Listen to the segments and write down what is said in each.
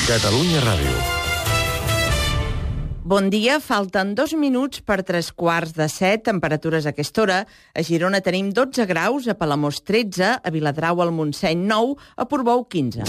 Catalunya Ràdio. Bon dia, falten 2 minuts per 3:15, temperatures a aquesta hora. A Girona tenim 12 graus, a Palamós 13, a Viladrau al Montseny 9, a Portbou 15.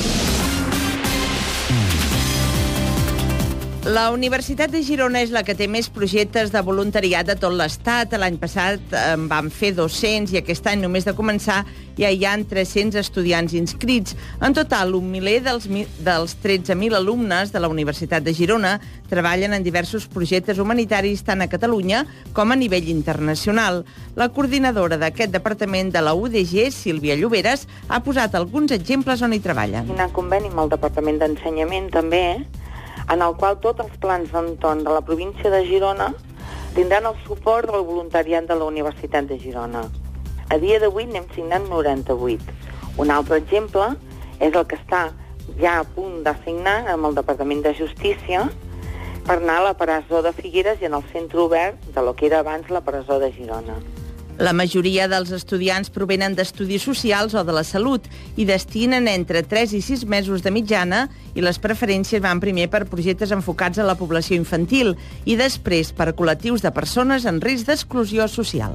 La Universitat de Girona és la que té més projectes de voluntariat de tot l'Estat. L'any passat en van fer 200 i aquest any, només de començar, ja hi ha 300 estudiants inscrits. En total, un miler dels 13.000 alumnes de la Universitat de Girona treballen en diversos projectes humanitaris tant a Catalunya com a nivell internacional. La coordinadora d'aquest departament de la UDG, Sílvia Lloberes, ha posat alguns exemples on hi treballen. Un conveni amb el Departament d'Ensenyament també, en el qual tots els plans d'entorn de la província de Girona tindran el suport del voluntariat de la Universitat de Girona. A dia d'avui n'hem signat 98. Un altre exemple és el que està ja a punt de signar amb el Departament de Justícia per anar a la presó de Figueres i en el centre obert de lo que era abans la presó de Girona. La majoria dels estudiants provenen d'estudis socials o de la salut i destinen entre 3 i 6 mesos de mitjana, i les preferències van primer per projectes enfocats a la població infantil i després per col·lectius de persones en risc d'exclusió social.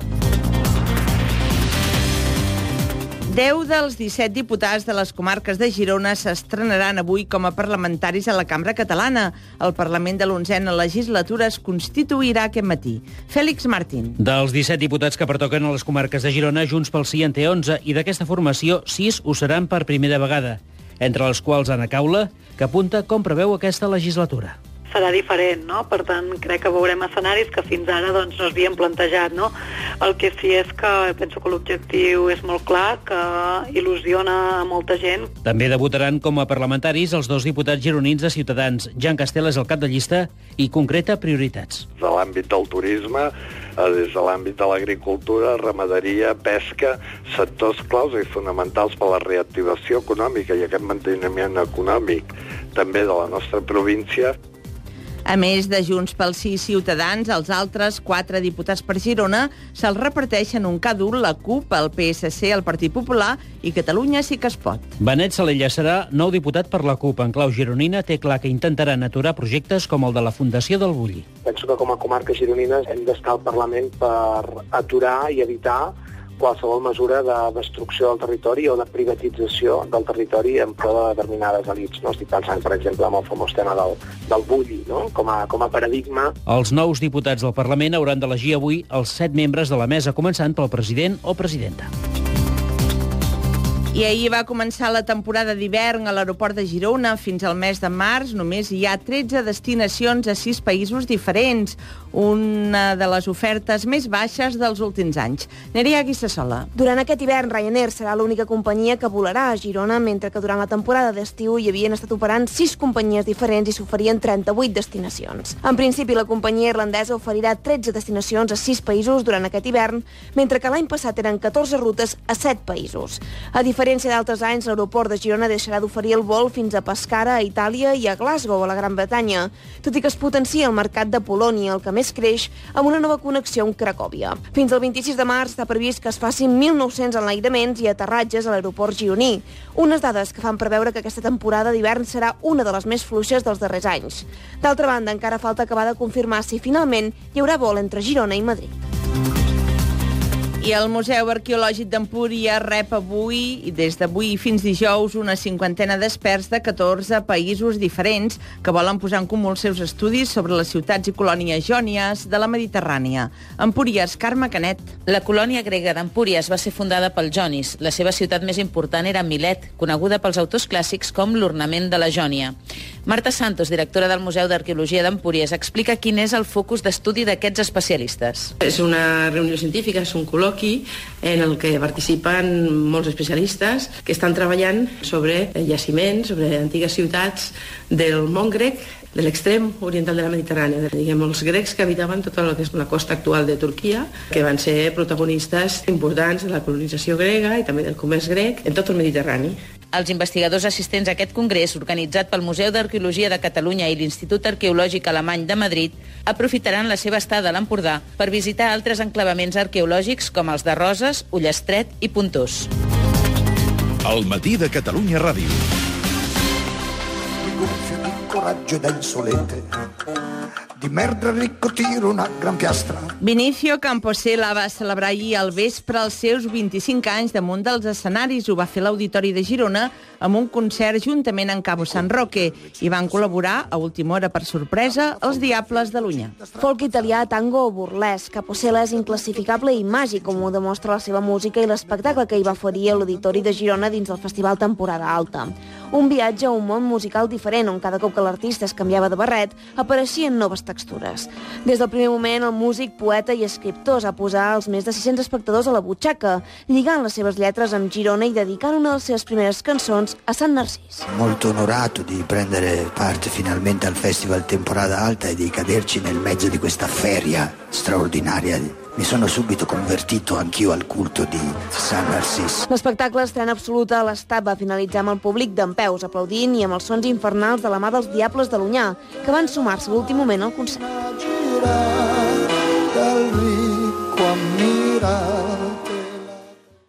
10 dels 17 diputats de les comarques de Girona s'estrenaran avui com a parlamentaris a la Cambra Catalana. El Parlament de l'11a legislatura es constituirà aquest matí. Fèlix Martín. Dels 17 diputats que pertoquen a les comarques de Girona, Junts pel Sí en té 11, i d'aquesta formació 6 ho seran per primera vegada, entre els quals Anna Caula, que apunta com preveu aquesta legislatura. Serà diferent, no? Per tant, crec que veurem escenaris que fins ara no s'havien plantejat, no? El que sí és que penso que l'objectiu és molt clar, que il·lusiona a molta gent. També debutaran com a parlamentaris els 2 diputats gironins de Ciutadans. Jan Castel és el cap de llista i concreta prioritats. De l'àmbit del turisme, des de l'àmbit de l'agricultura, ramaderia, pesca, sectors claus i fonamentals per a la reactivació econòmica i aquest manteniment econòmic també de la nostra província. A més de Junts pel Sí i Ciutadans, els altres 4 diputats per Girona se'ls reparteixen un cada la CUP, el PSC, el Partit Popular i Catalunya Sí que es pot. Benet Salella serà nou diputat per la CUP. En clau gironina té clar que intentaran aturar projectes com el de la Fundació del Bulli. Penso que com a comarques gironines hem d'estar al Parlament per aturar i evitar qualsevol mesura de destrucció del territori o de privatització del territori en pro de determinades elits. No? Estic pensant, per exemple, en el famós tema del bulli, no? com a paradigma. Els nous diputats del Parlament hauran d'elegir avui els 7 membres de la mesa, començant pel president o presidenta. I ahir va començar la temporada d'hivern a l'aeroport de Girona. Fins al mes de març només hi ha 13 destinacions a 6 països diferents, una de les ofertes més baixes dels últims anys. Nerea Guissassola. Durant aquest hivern, Ryanair serà l'única companyia que volarà a Girona, mentre que durant la temporada d'estiu hi havien estat operant 6 companyies diferents i s'oferien 38 destinacions. En principi, la companyia irlandesa oferirà 13 destinacions a 6 països durant aquest hivern, mentre que l'any passat eren 14 rutes a 7 països. A diferència d'altres anys, l'aeroport de Girona deixarà d'oferir el vol fins a Pescara, a Itàlia, i a Glasgow, a la Gran Bretanya, tot i que es potencia el mercat de Polònia, el que més creix, amb una nova connexió amb Cracòvia. Fins al 26 de març està previst que es facin 1.900 enlairaments i aterratges a l'aeroport gironí, unes dades que fan preveure que aquesta temporada d'hivern serà una de les més fluixes dels darrers anys. D'altra banda, encara falta acabar de confirmar si finalment hi haurà vol entre Girona i Madrid. I el Museu Arqueològic d'Empúries rep avui, i des d'avui fins dijous, una 50ena d'experts de 14 països diferents que volen posar en comú els seus estudis sobre les ciutats i colònies jònies de la Mediterrània. Empúries, Carme Canet. La colònia grega d'Empúries va ser fundada pels jonis. La seva ciutat més important era Milet, coneguda pels autors clàssics com l'ornament de la Jònia. Marta Santos, directora del Museu d'Arqueologia d'Empúries, explica quin és el focus d'estudi d'aquests especialistes. És una reunió científica, és un col·loqui en el que participen molts especialistes que estan treballant sobre jaciments, sobre antigues ciutats del món grec, de l'extrem oriental de la Mediterrània. Diguem, els grecs que habitaven tota la que és la costa actual de Turquia, que van ser protagonistes importants de la colonització grega i també del comerç grec en tot el Mediterrani. Els investigadors assistents a aquest congrés, organitzat pel Museu d'Arqueologia de Catalunya i l'Institut Arqueològic Alemany de Madrid, aprofitaran la seva estada a l'Empordà per visitar altres enclavaments arqueològics com els de Roses, Ullastret i Pontós. El matí de Catalunya Ràdio. gonfio di coraggio e da insolente, di merda ricco tiro una gran piastra. Vinicio Camposela va celebrar ahir al vespre els seus 25 anys damunt dels escenaris. Ho va fer l'Auditori de Girona amb un concert juntament amb Cabo San Roque. I van col·laborar a última hora, per sorpresa, els Diables de l'Unyà. Folk italià, tango o burlesc. Camposela és inclassificable i màgic, com ho demostra la seva música i l'espectacle que hi va oferir a l'Auditori de Girona dins del Festival Temporada Alta. Un viatge a un món musical diferent, on cada cop que l'artista es canviava de barret, apareixien noves textures. Des del primer moment, el músic, poeta i escriptor va posar els més de 600 espectadors a la butxaca, lligant les seves lletres amb Girona i dedicant una de les seves primeres cançons a Sant Narcís. Molto onorato di prendere parte finalmente al Festival Temporada Alta e di caderci nel mezzo di questa feria straordinaria. Mi sono subito convertito anch'io al culto di Sant Narcís. L'espectacle estrena absoluta a l'Estat va finalitzar amb el públic dempeus, aplaudint i amb els sons infernals de la mà dels Diables de l'Unyà, que van sumar-se a l'últim moment al concert.